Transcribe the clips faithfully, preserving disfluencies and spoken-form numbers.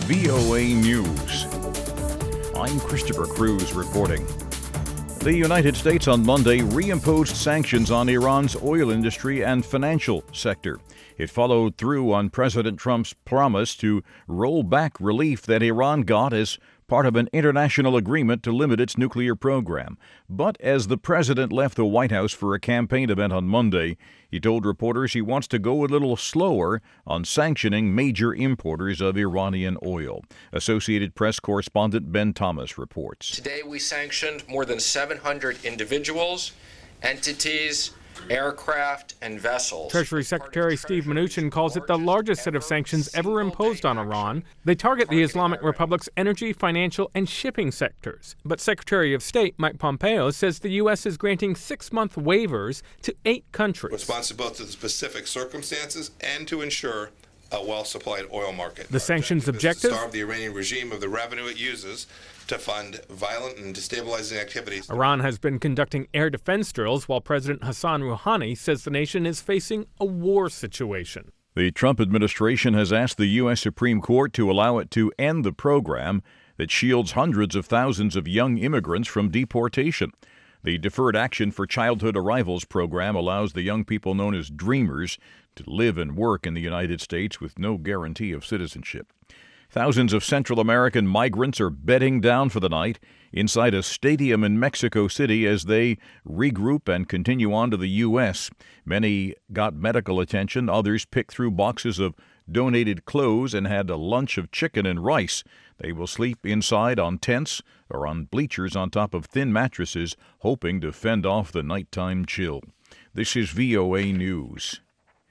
V O A News. I'm Christopher Cruz reporting. The United States on Monday reimposed sanctions on Iran's oil industry and financial sector. It followed through on President Trump's promise to roll back relief that Iran got as part of an international agreement to limit its nuclear program. But as the president left the White House for a campaign event on Monday, he told reporters he wants to go a little slower on sanctioning major importers of Iranian oil. Associated Press correspondent Ben Thomas reports. Today we sanctioned more than seven hundred individuals, entities, aircraft, and vessels. Treasury Secretary Steve Mnuchin calls it the largest set of sanctions ever imposed on Iran. They target the Islamic Republic's energy, financial, and shipping sectors. But Secretary of State Mike Pompeo says the U S is granting six-month waivers to eight countries. Responsible to the specific circumstances and to ensure a well-supplied oil market. The sanctions objective? To starve the Iranian regime of the revenue it uses to fund violent and destabilizing activities. Iran has been conducting air defense drills while President Hassan Rouhani says the nation is facing a war situation. The Trump administration has asked the U S Supreme Court to allow it to end the program that shields hundreds of thousands of young immigrants from deportation. The Deferred Action for Childhood Arrivals program allows the young people known as Dreamers to live and work in the United States with no guarantee of citizenship. Thousands of Central American migrants are bedding down for the night inside a stadium in Mexico City as they regroup and continue on to the U S. Many got medical attention. Others picked through boxes of donated clothes and had a lunch of chicken and rice. They will sleep inside on tents or on bleachers on top of thin mattresses, hoping to fend off the nighttime chill. This is V O A News.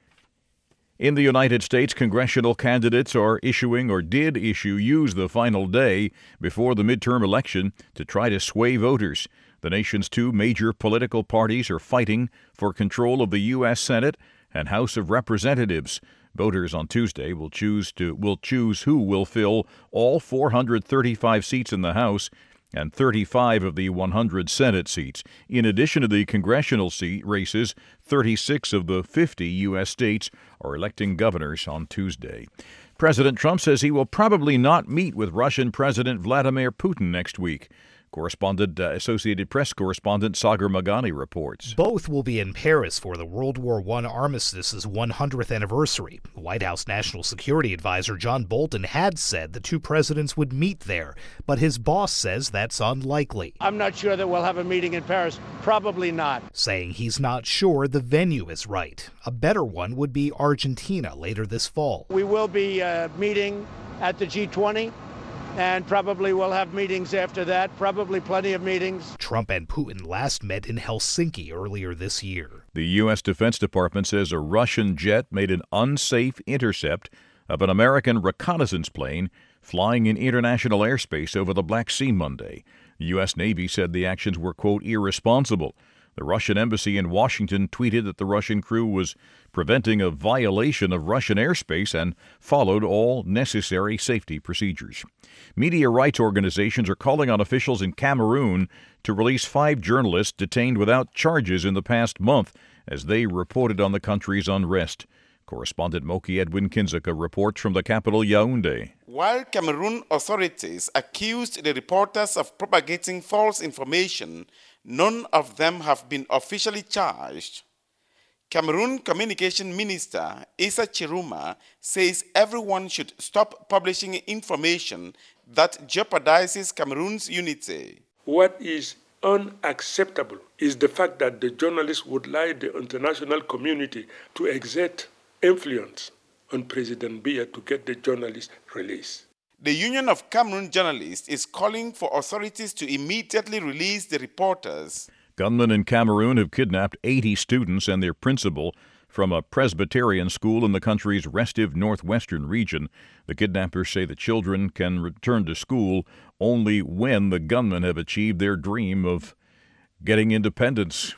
In the United States, congressional candidates are issuing or did issue use the final day before the midterm election to try to sway voters. The nation's two major political parties are fighting for control of the U S Senate and House of Representatives. Voters on Tuesday will choose to will choose who will fill all four hundred thirty-five seats in the House and thirty-five of the one hundred Senate seats. In addition to the congressional seat races, thirty-six of the fifty U S states are electing governors on Tuesday. President Trump says he will probably not meet with Russian President Vladimir Putin next week. Correspondent, uh, Associated Press correspondent Sagar Meghani reports. Both will be in Paris for the World War One armistice's one hundredth anniversary. White House National Security Advisor John Bolton had said the two presidents would meet there, but his boss says that's unlikely. I'm not sure that we'll have a meeting in Paris. Probably not. Saying he's not sure the venue is right. A better one would be Argentina later this fall. We will be uh, meeting at the G twenty. And probably we'll have meetings after that, probably plenty of meetings. Trump and Putin last met in Helsinki earlier this year. The U S Defense Department says a Russian jet made an unsafe intercept of an American reconnaissance plane flying in international airspace over the Black Sea Monday. The U S Navy said the actions were, quote, irresponsible. The Russian embassy in Washington tweeted that the Russian crew was preventing a violation of Russian airspace and followed all necessary safety procedures. Media rights organizations are calling on officials in Cameroon to release five journalists detained without charges in the past month as they reported on the country's unrest. Correspondent Moki Edwin Kinzeka reports from the capital, Yaoundé. While Cameroon authorities accused the reporters of propagating false information, none of them have been officially charged. Cameroon Communication Minister Issa Chiruma says everyone should stop publishing information that jeopardizes Cameroon's unity. What is unacceptable is the fact that the journalists would lie the international community to exert influence on President Biya to get the journalists released. The Union of Cameroon Journalists is calling for authorities to immediately release the reporters. Gunmen in Cameroon have kidnapped eighty students and their principal from a Presbyterian school in the country's restive northwestern region. The kidnappers say the children can return to school only when the gunmen have achieved their dream of getting independence.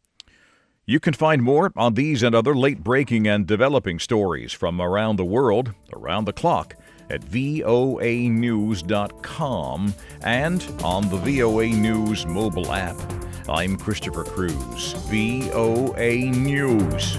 You can find more on these and other late-breaking and developing stories from around the world, around the clock, at V O A news dot com and on the V O A News mobile app. I'm Christopher Cruz, V O A News.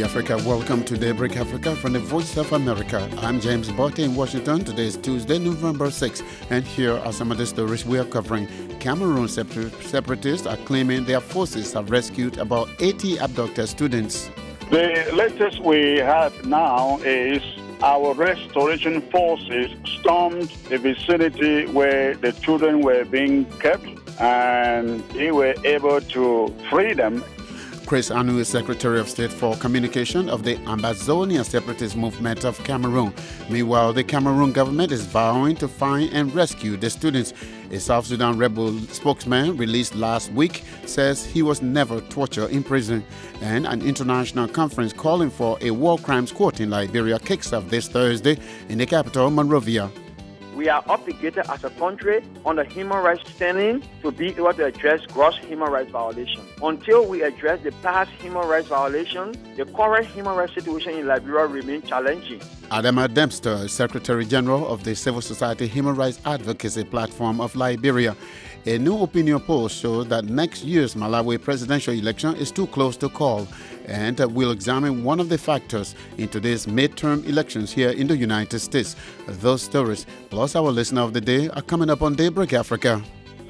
Africa. Welcome to Daybreak Africa from the Voice of America. I'm James Botte in Washington. Today is Tuesday, November sixth, and here are some of the stories we are covering. Cameroon separatists are claiming their forces have rescued about eighty abducted students. The latest we have now is our restoration forces stormed the vicinity where the children were being kept, and they were able to free them. Chris Anu is Secretary of State for Communication of the Ambazonia Separatist Movement of Cameroon. Meanwhile, the Cameroon government is vowing to find and rescue the students. A South Sudan rebel spokesman released last week says he was never tortured in prison. And an international conference calling for a war crimes court in Liberia kicks off this Thursday in the capital, Monrovia. We are obligated as a country under human rights standing to be able to address gross human rights violations. Until we address the past human rights violations, the current human rights situation in Liberia remains challenging. Adama Dempster, Secretary General of the Civil Society Human Rights Advocacy Platform of Liberia. A new opinion poll shows that next year's Malawi presidential election is too close to call, and we'll examine one of the factors in today's midterm elections here in the United States. Those stories, plus our listener of the day, are coming up on Daybreak Africa.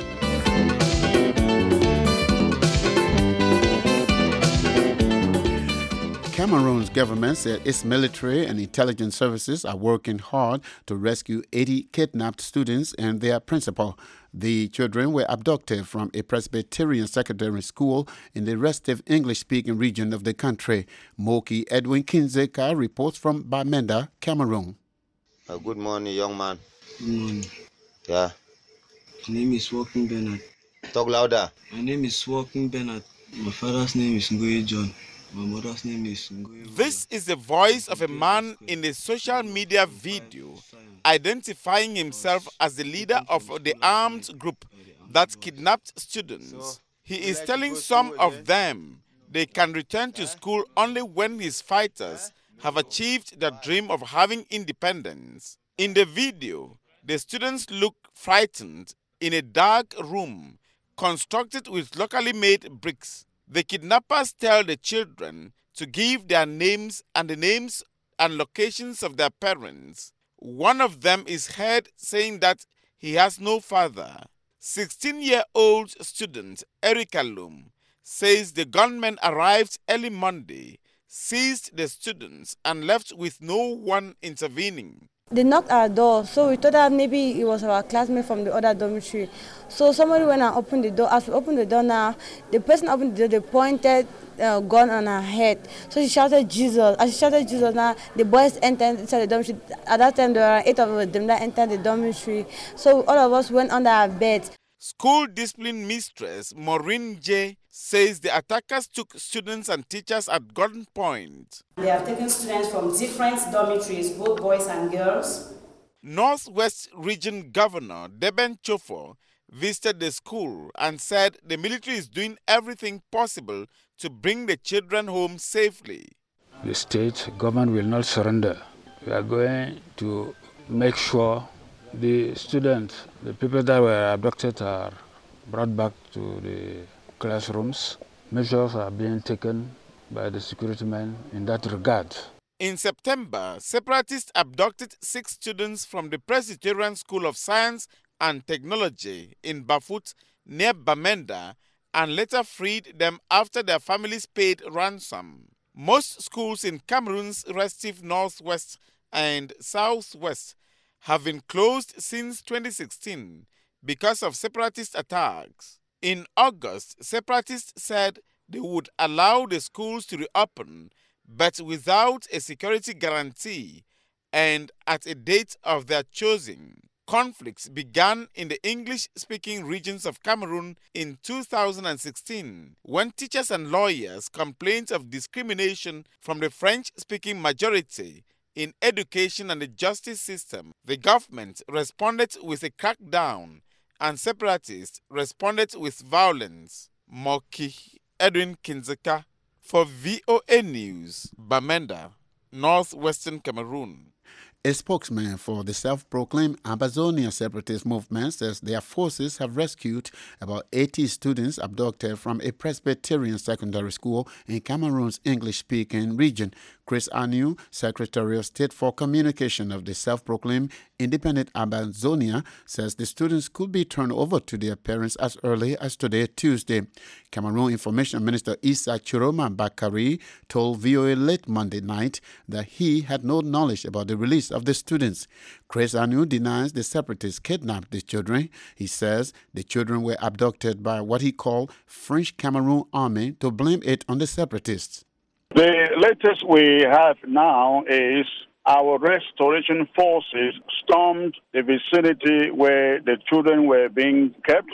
Cameroon's government said its military and intelligence services are working hard to rescue eighty kidnapped students and their principal. The children were abducted from a Presbyterian secondary school in the restive English-speaking region of the country. Moki Edwin Kinzeka reports from Bamenda, Cameroon. Uh, good morning, young man. Good morning. Yeah. My name is Walking Bernard. Talk louder. My name is Walking Bernard. My father's name is Ngoye John. My mother's name is Ngoye. This is the voice of a man in a social media video identifying himself as the leader of the armed group that kidnapped students. He is telling some of them they can return to school only when his fighters have achieved their dream of having independence. In the video, the students look frightened in a dark room constructed with locally made bricks. The kidnappers tell the children to give their names and the names and locations of their parents. One of them is heard saying that he has no father. sixteen-year-old student Erica Loom says the gunmen arrived early Monday, seized the students, and left with no one intervening. They knocked our door, so we thought that maybe it was our classmate from the other dormitory. So somebody went and opened the door. As we opened the door now, the person opened the door, they pointed a gun on her head. So she shouted, Jesus. As she shouted, Jesus, now the boys entered inside the dormitory. At that time, there were eight of them that entered the dormitory. So all of us went under our beds. School discipline mistress Maureen J. says the attackers took students and teachers at gunpoint. They have taken students from different dormitories, both boys and girls. Northwest Region Governor Deben Chofo visited the school and said the military is doing everything possible to bring the children home safely. The state government will not surrender. We are going to make sure the students, the people that were abducted, are brought back to the classrooms. Measures are being taken by the security men in that regard. In September, separatists abducted six students from the Presbyterian School of Science and Technology in Bafut, near Bamenda, and later freed them after their families paid ransom. Most schools in Cameroon's restive northwest and southwest have been closed since twenty sixteen because of separatist attacks. In August, separatists said they would allow the schools to reopen, but without a security guarantee and at a date of their choosing. Conflicts began in the English-speaking regions of Cameroon in two thousand sixteen, when teachers and lawyers complained of discrimination from the French-speaking majority in education and the justice system. The government responded with a crackdown, and separatists responded with violence. Moki Edwin Kinzeka for V O A News, Bamenda, Northwestern Cameroon. A spokesman for the self-proclaimed Ambazonia separatist movement says their forces have rescued about eighty students abducted from a Presbyterian secondary school in Cameroon's English-speaking region. Chris Anu, Secretary of State for Communication of the self-proclaimed Independent Ambazonia, says the students could be turned over to their parents as early as today, Tuesday. Cameroon Information Minister Issa Chiroma Bakari told V O A late Monday night that he had no knowledge about the release of the students. Chris Anu denies the separatists kidnapped the children. He says the children were abducted by what he called French Cameroon Army to blame it on the separatists. The latest we have now is our restoration forces stormed the vicinity where the children were being kept,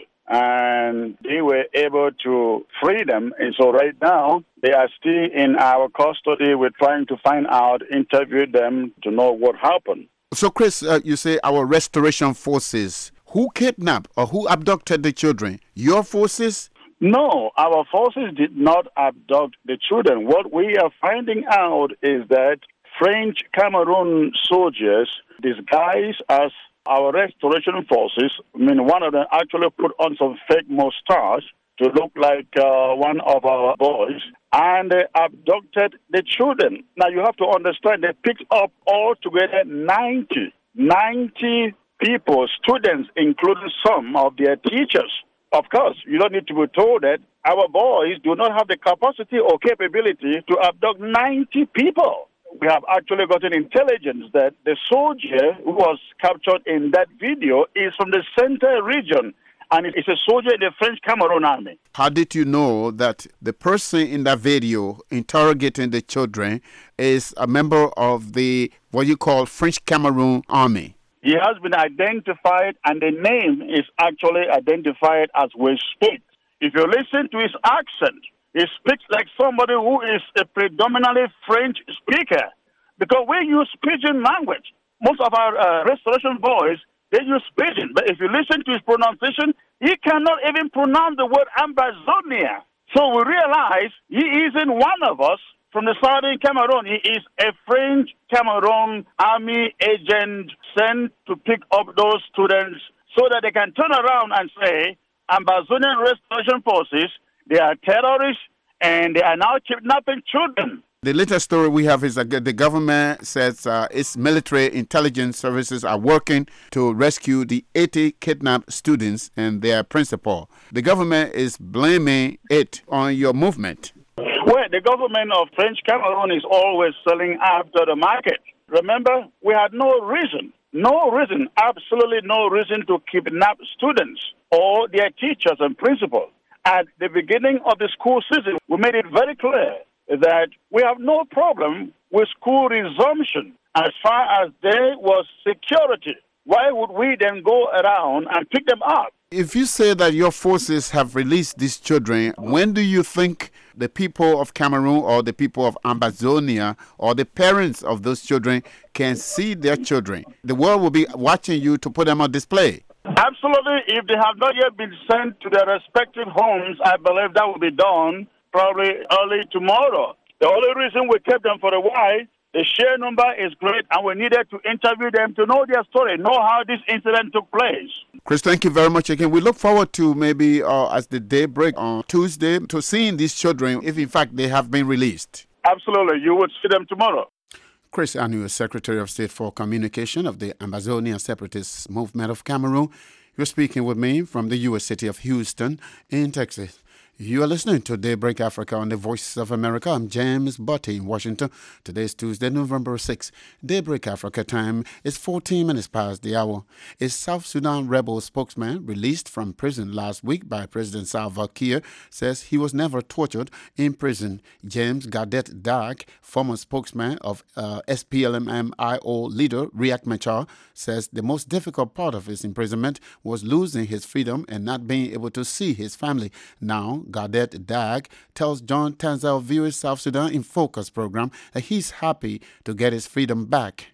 and they were able to free them. And so right now, they are still in our custody. We're trying to find out, interview them to know what happened. So, Chris, uh, you say our restoration forces. Who kidnapped or who abducted the children? Your forces? No, our forces did not abduct the children. What we are finding out is that French Cameroon soldiers disguised as our restoration forces, I mean, one of them actually put on some fake mustache to look like uh, one of our boys, and they abducted the children. Now, you have to understand, they picked up altogether ninety, ninety people, students, including some of their teachers. Of course, you don't need to be told that our boys do not have the capacity or capability to abduct ninety people. We have actually gotten intelligence that the soldier who was captured in that video is from the center region, and it's a soldier in the French Cameroon Army. How did you know that the person in that video interrogating the children is a member of the, what you call, French Cameroon Army? He has been identified, and the name is actually identified as we speak. If you listen to his accent, he speaks like somebody who is a predominantly French speaker, because we use pidgin language. Most of our uh, restoration boys, they use pidgin. But if you listen to his pronunciation, he cannot even pronounce the word Ambazonia. So we realize he isn't one of us from the southern Cameroon. He is a French Cameroon Army agent sent to pick up those students so that they can turn around and say, Ambazonian Restoration Forces, they are terrorists, and they are now kidnapping children. The latest story we have is that the government says uh, its military intelligence services are working to rescue the eighty kidnapped students and their principal. The government is blaming it on your movement. Well, the government of French Cameroon is always selling after the market. Remember, we had no reason, no reason, absolutely no reason to kidnap students or their teachers and principals. At the beginning of the school season, we made it very clear that we have no problem with school resumption as far as there was security. Why would we then go around and pick them up? If you say that your forces have released these children, when do you think the people of Cameroon or the people of Ambazonia or the parents of those children can see their children? The world will be watching you to put them on display. Absolutely. If they have not yet been sent to their respective homes, I believe that will be done probably early tomorrow. The only reason we kept them for a while, the share number is great, and we needed to interview them to know their story, know how this incident took place. Chris, thank you very much again. We look forward to maybe uh, as the day break on Tuesday to seeing these children, if in fact they have been released. Absolutely. You would see them tomorrow. Chris Anu, Secretary of State for Communication of the Ambazonia Separatist Movement of Cameroon. You're speaking with me from the U S city of Houston in Texas. You are listening to Daybreak Africa on the Voice of America. I'm James Butty in Washington. Today is Tuesday, November sixth. Daybreak Africa time is fourteen minutes past the hour. A South Sudan rebel spokesman released from prison last week by President Salva Kiir says he was never tortured in prison. James Gadet Dak, former spokesman of uh, S P L M I O leader Riek Machar, says the most difficult part of his imprisonment was losing his freedom and not being able to see his family. Now, Gadet Dag tells John Tanzel V O A South Sudan in Focus program that he's happy to get his freedom back.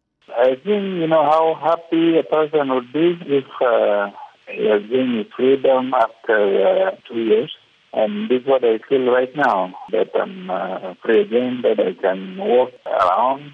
I think, you know, how happy a person would be if uh, he has gained his freedom after uh, two years. And this is what I feel right now, that I'm uh, free again, that I can walk around, that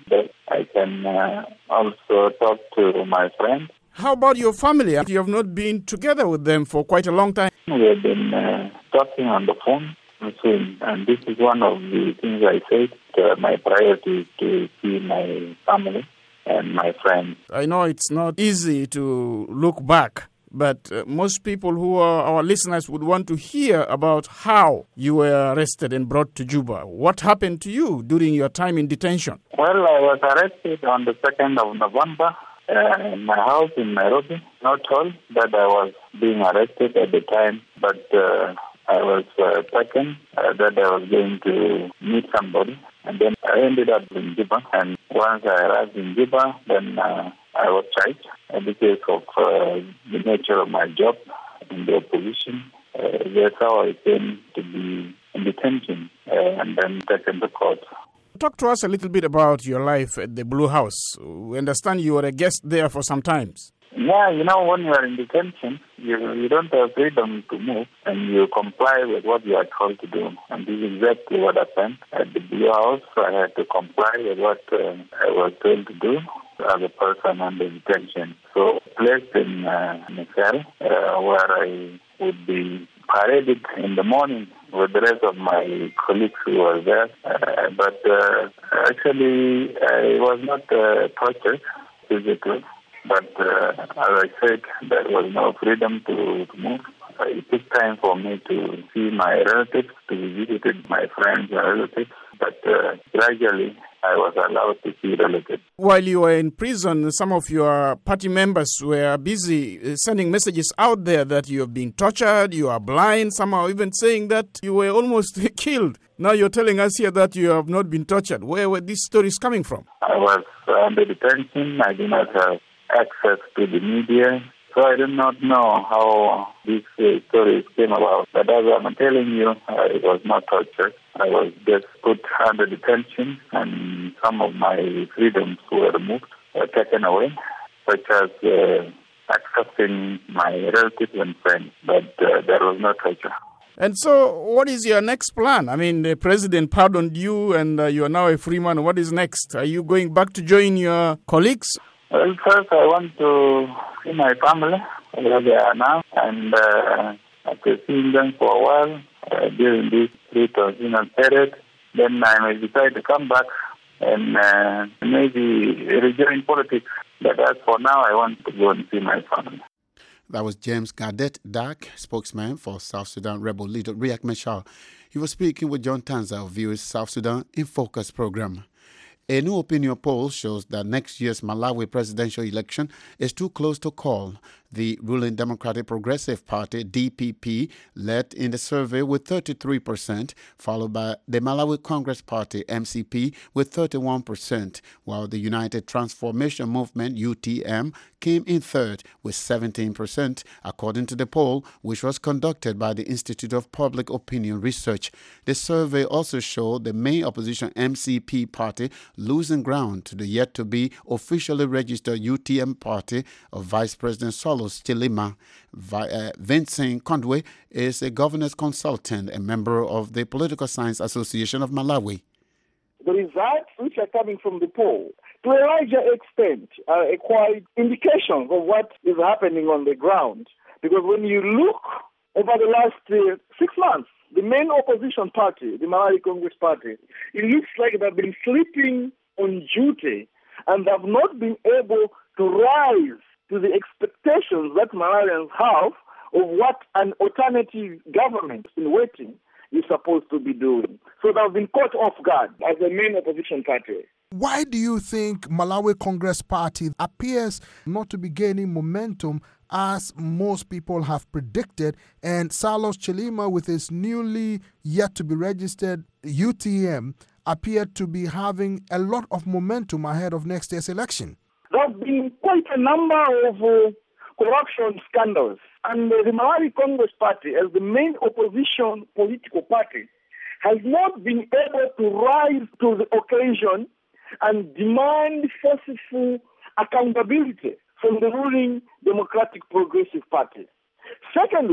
I can uh, also talk to my friends. How about your family? You have not been together with them for quite a long time. We have been uh, talking on the phone soon, and this is one of the things I said. Uh, my priority is to see my family and my friends. I know it's not easy to look back, but uh, most people who are our listeners would want to hear about how you were arrested and brought to Juba. What happened to you during your time in detention? Well, I was arrested on the second of November uh, in my house in Nairobi. Not all that I was being arrested at the time, but uh, I was uh, taken uh, that I was going to meet somebody. And then I ended up in Juba. And once I arrived in Juba, then uh, I was charged uh, because of uh, the nature of my job in the opposition. Uh, that's how I came to be in detention uh, and then taken to court. Talk to us a little bit about your life at the Blue House. We understand you were a guest there for some time. Yeah, you know, when you are in detention, you you don't have freedom to move, and you comply with what you are told to do. And this is exactly what happened at the Blue House. I had to comply with what uh, I was told to do as a person under detention. So placed in, uh, in a cell uh, where I would be paraded in the morning with the rest of my colleagues who were there. Uh, but uh, actually, I was not uh, tortured physically. But uh, as I said, there was no freedom to, to move. Uh, it took time for me to see my relatives, to visit my friends and relatives. But uh, gradually, I was allowed to see relatives. While you were in prison, some of your party members were busy sending messages out there that you have been tortured, you are blind, some are even saying that you were almost killed. Now you're telling us here that you have not been tortured. Where were these stories coming from? I was under detention. I did not have access to the media, so I do not know how these uh, stories came about. But as I'm telling you, I was not tortured. I was just put under detention, and some of my freedoms were removed, were taken away, such as uh, accessing my relatives and friends. But uh, there was no torture. And so, what is your next plan? I mean, the president pardoned you, and uh, you are now a free man. What is next? Are you going back to join your colleagues? Well, first I want to see my family, where they are now, and uh, after seeing them for a while uh, during this pre-transitional period, then I may decide to come back and uh, maybe rejoin politics. But as for now, I want to go and see my family. That was James Gadet Dak, spokesman for South Sudan rebel leader Riek Machar. He was speaking with John Tanza of V O A's South Sudan in Focus program. A new opinion poll shows that next year's Malawi presidential election is too close to call. The ruling Democratic Progressive Party, D P P, led in the survey with thirty-three percent, followed by the Malawi Congress Party, M C P, with thirty-one percent, while the United Transformation Movement, U T M, came in third with seventeen percent, according to the poll, which was conducted by the Institute of Public Opinion Research. The survey also showed the main opposition M C P party losing ground to the yet-to-be officially registered U T M party of Vice President Saulos Chilima. Uh, Vincent Kondwe is a governance consultant and member of the Political Science Association of Malawi. The results which are coming from the poll, to a larger extent, are a quite indication of what is happening on the ground. Because when you look over the last uh, six months, the main opposition party, the Malawi Congress Party, it looks like they've been sleeping on duty and have not been able to rise to the expectations that Malawians have of what an alternative government in waiting is supposed to be doing. So they've been caught off guard as the main opposition party. Why do you think Malawi Congress Party appears not to be gaining momentum as most people have predicted, and Saulos Chilima, with his newly yet to be registered U T M, appeared to be having a lot of momentum ahead of next year's election? There have been quite a number of uh, corruption scandals, and uh, the Malawi Congress Party, as the main opposition political party, has not been able to rise to the occasion and demand forceful accountability from the ruling Democratic Progressive Party. Secondly,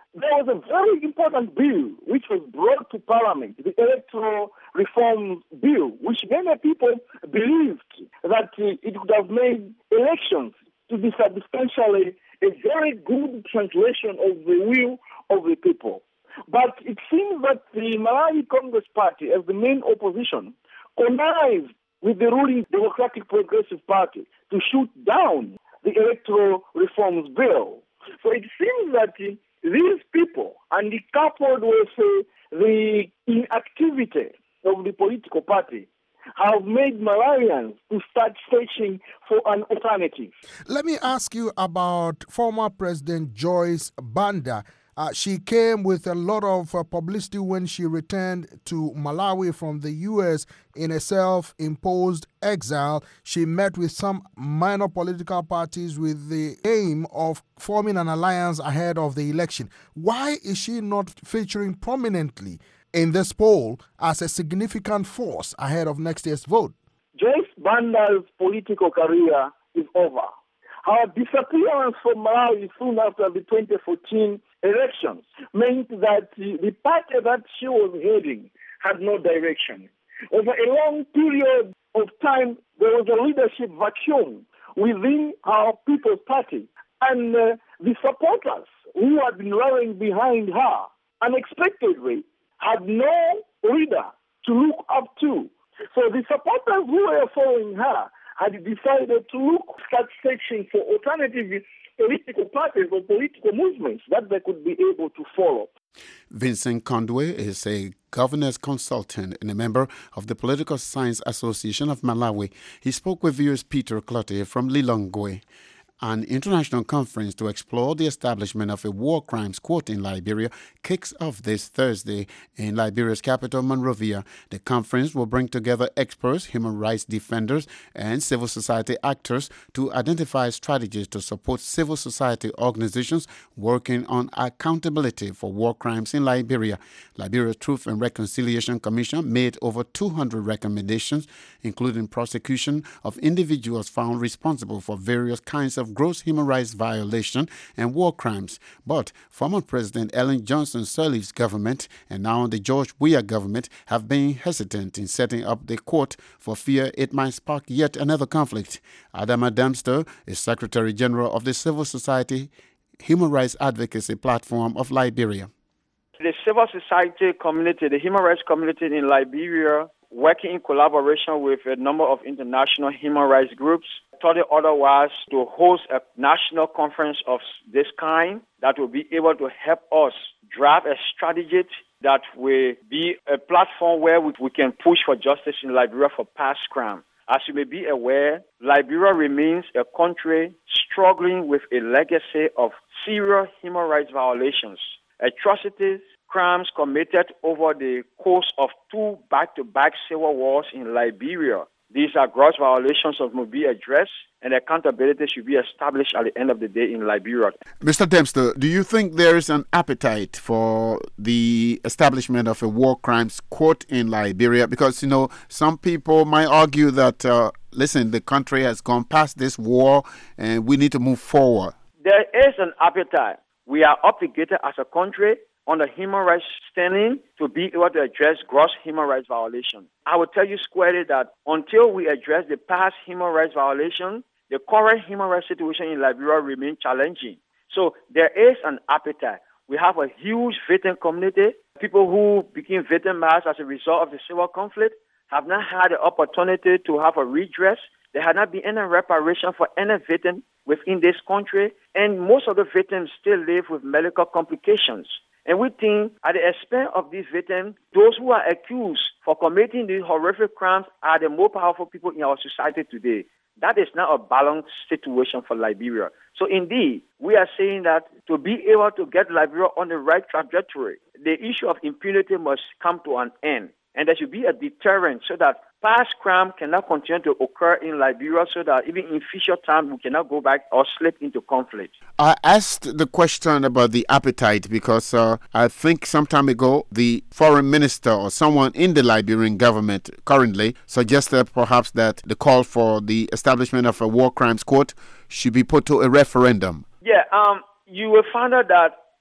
there was a very important bill which was brought to Parliament, the Electoral Reforms Bill, which many people believed that uh, it would have made elections to be substantially a very good translation of the will of the people. But it seems that the Malawi Congress Party, as the main opposition, connived with the ruling Democratic Progressive Party to shoot down the Electoral Reforms Bill. So it seems that uh, these people, and coupled with uh, the inactivity of the political party, have made Malawians to start searching for an alternative. Let me ask you about former President Joyce Banda. Uh, she came with a lot of uh, publicity when she returned to Malawi from the U S in a self-imposed exile. She met with some minor political parties with the aim of forming an alliance ahead of the election. Why is she not featuring prominently in this poll as a significant force ahead of next year's vote? Joyce Banda's political career is over. Her disappearance from Malawi soon after the twenty fourteen elections meant that the party that she was heading had no direction. Over a long period of time, there was a leadership vacuum within our People's Party, and uh, the supporters who had been rallying behind her unexpectedly had no leader to look up to. So the supporters who were following her had decided to look, start searching for alternative political parties or political movements that they could be able to follow. Vincent Kondwe is a governor's consultant and a member of the Political Science Association of Malawi. He spoke with viewers Peter Clotte from Lilongwe. An international conference to explore the establishment of a war crimes court in Liberia kicks off this Thursday in Liberia's capital, Monrovia. The conference will bring together experts, human rights defenders, and civil society actors to identify strategies to support civil society organizations working on accountability for war crimes in Liberia. Liberia's Truth and Reconciliation Commission made over two hundred recommendations, including prosecution of individuals found responsible for various kinds of gross human rights violation and war crimes. But former President Ellen Johnson Sirleaf's government and now the George Weah government have been hesitant in setting up the court for fear it might spark yet another conflict. Adama Dempster is Secretary General of the Civil Society Human Rights Advocacy Platform of Liberia. The civil society community, the human rights community in Liberia, working in collaboration with a number of international human rights groups, thought it otherwise to host a national conference of this kind that will be able to help us draft a strategy that will be a platform where we, we can push for justice in Liberia for past crime. As you may be aware, Liberia remains a country struggling with a legacy of serious human rights violations, atrocities, crimes committed over the course of two back-to-back civil wars in Liberia. These are gross violations of must be addressed, and accountability should be established at the end of the day in Liberia. Mister Dempster, do you think there is an appetite for the establishment of a war crimes court in Liberia? Because, you know, some people might argue that, uh, listen, the country has gone past this war and we need to move forward. There is an appetite. We are obligated as a country on the human rights standing to be able to address gross human rights violations. I will tell you squarely that until we address the past human rights violation, the current human rights situation in Liberia remains challenging. So there is an appetite. We have a huge victim community. People who became victimized as a result of the civil conflict have not had the opportunity to have a redress. There has not been any reparation for any victim within this country, and most of the victims still live with medical complications. And we think at the expense of these victims, those who are accused for committing these horrific crimes are the more powerful people in our society today. That is not a balanced situation for Liberia. So indeed, we are saying that to be able to get Liberia on the right trajectory, the issue of impunity must come to an end. And there should be a deterrent so that past crime cannot continue to occur in Liberia, so that even in future time we cannot go back or slip into conflict. I asked the question about the appetite because uh, I think some time ago the foreign minister or someone in the Liberian government currently suggested perhaps that the call for the establishment of a war crimes court should be put to a referendum. Yeah, um, you will find out that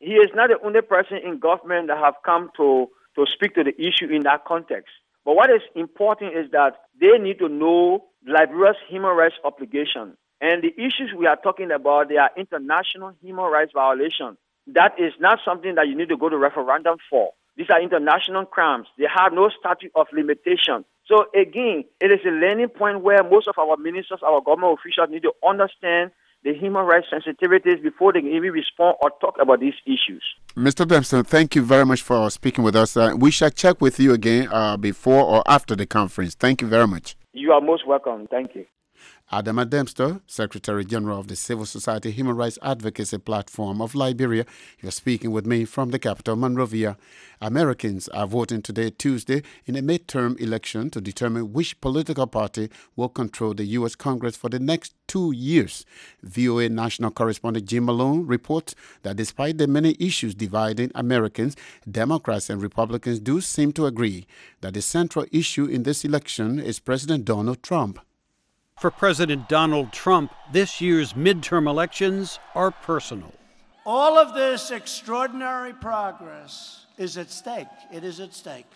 he is not the only person in government that have come to, to speak to the issue in that context. But what is important is that they need to know Liberia's human rights obligation. And the issues we are talking about, they are international human rights violations. That is not something that you need to go to referendum for. These are international crimes. They have no statute of limitation. So again, it is a learning point where most of our ministers, our government officials need to understand the human rights sensitivities before they can even respond or talk about these issues. Mister Dempster, thank you very much for speaking with us. Uh, we shall check with you again uh, before or after the conference. Thank you very much. You are most welcome. Thank you. Adama Dempster, Secretary General of the Civil Society Human Rights Advocacy Platform of Liberia, you're speaking with me from the capital, Monrovia. Americans are voting today, Tuesday, in a midterm election to determine which political party will control the U S Congress for the next two years. V O A national correspondent Jim Malone reports that despite the many issues dividing Americans, Democrats and Republicans do seem to agree that the central issue in this election is President Donald Trump. For President Donald Trump, this year's midterm elections are personal. All of this extraordinary progress is at stake. It is at stake.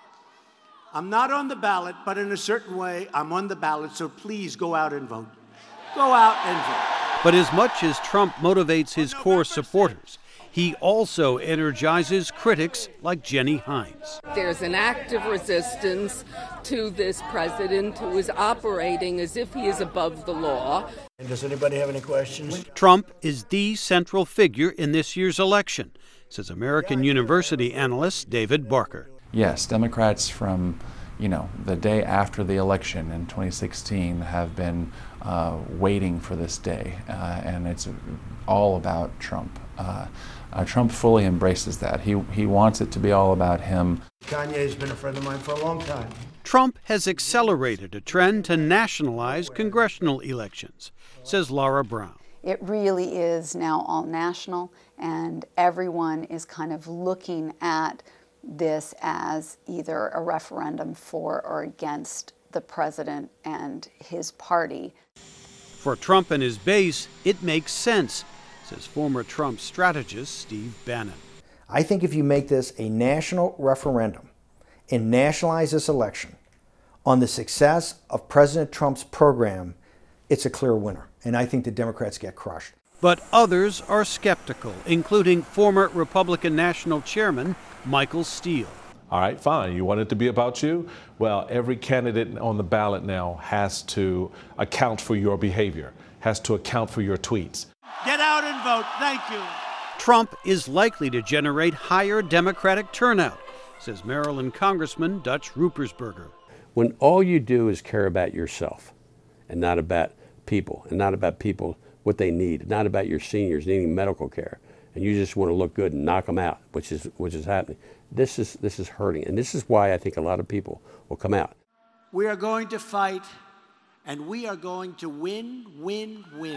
I'm not on the ballot, but in a certain way, I'm on the ballot, so please go out and vote. Go out and vote. But as much as Trump motivates his core supporters, he also energizes critics like Jenny Hines. There's an active resistance to this president who is operating as if he is above the law. And does anybody have any questions? Trump is the central figure in this year's election, says American University analyst David Barker. Yes, Democrats from, you know, the day after the election in twenty sixteen have been uh, waiting for this day, uh, and it's all about Trump. Uh, uh, Trump fully embraces that. He he wants it to be all about him. Kanye has been a friend of mine for a long time. Trump has accelerated a trend to nationalize congressional elections, says Laura Brown. It really is now all national, and everyone is kind of looking at this as either a referendum for or against the president and his party. For Trump and his base, it makes sense, says former Trump strategist Steve Bannon. I think if you make this a national referendum and nationalize this election on the success of President Trump's program, it's a clear winner. And I think the Democrats get crushed. But others are skeptical, including former Republican National Chairman Michael Steele. All right, fine. You want it to be about you? Well, every candidate on the ballot now has to account for your behavior, has to account for your tweets. Get out and vote. Thank you. Trump is likely to generate higher Democratic turnout, says Maryland Congressman Dutch Ruppersberger. When all you do is care about yourself and not about people, and not about people what they need, not about your seniors needing medical care, and you just want to look good and knock them out, which is which is happening. This is this is hurting, and this is why I think a lot of people will come out. We are going to fight, and we are going to win, win, win.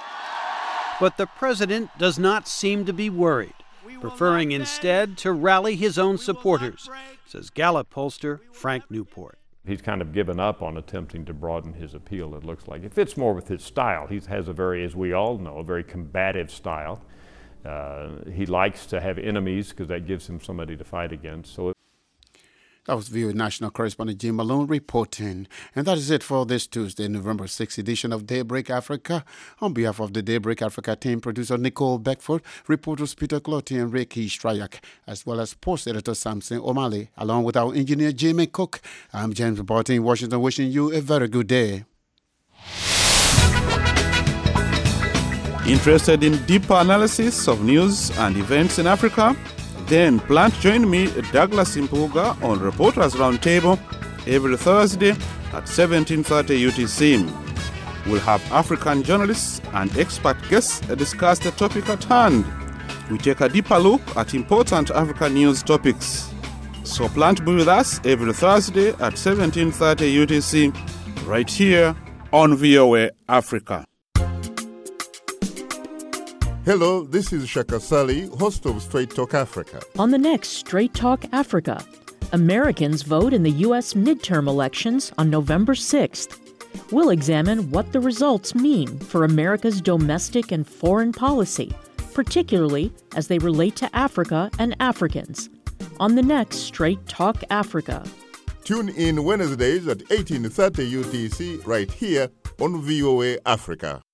But the president does not seem to be worried, preferring instead to rally his own supporters, says Gallup pollster Frank Newport. He's kind of given up on attempting to broaden his appeal, it looks like. It fits more with his style. He has a very, as we all know, a very combative style. Uh, he likes to have enemies because that gives him somebody to fight against. So That was V O A national correspondent Jim Malone reporting. And that is it for this Tuesday, November sixth edition of Daybreak Africa. On behalf of the Daybreak Africa team, producer Nicole Beckford, reporters Peter Cloty and Ricky Strayak, as well as sports editor Samson O'Malley, along with our engineer Jamie Cook. I'm James Barton in Washington, wishing you a very good day. Interested in deeper analysis of news and events in Africa? Then plan to join me, Douglas Impuga, on Reporters Roundtable every Thursday at seventeen thirty U T C. We'll have African journalists and expert guests discuss the topic at hand. We take a deeper look at important African news topics. So plan to be with us every Thursday at seventeen thirty U T C, right here on V O A Africa. Hello, this is Shaka Sali, host of Straight Talk Africa. On the next Straight Talk Africa, Americans vote in the U S midterm elections on November sixth. We'll examine what the results mean for America's domestic and foreign policy particularly as they relate to Africa and Africans. On the next Straight Talk Africa. Tune in Wednesdays at eighteen thirty U T C right here on V O A Africa.